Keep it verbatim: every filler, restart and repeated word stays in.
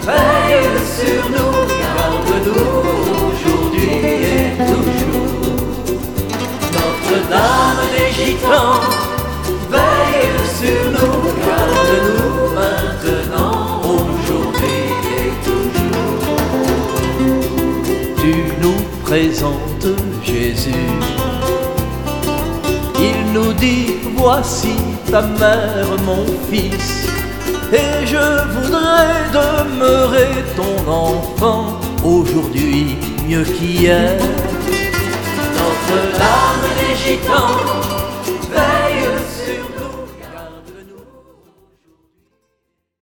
veille sur nous, garde-nous aujourd'hui et toujours. Notre-Dame des Gitans, veille sur nous, garde-nous maintenant, aujourd'hui et toujours. Tu nous présentes Jésus, il nous dit voici ta mère mon fils, et je voudrais demeurer ton enfant aujourd'hui mieux qu'hier. Notre-Dame des Gitans,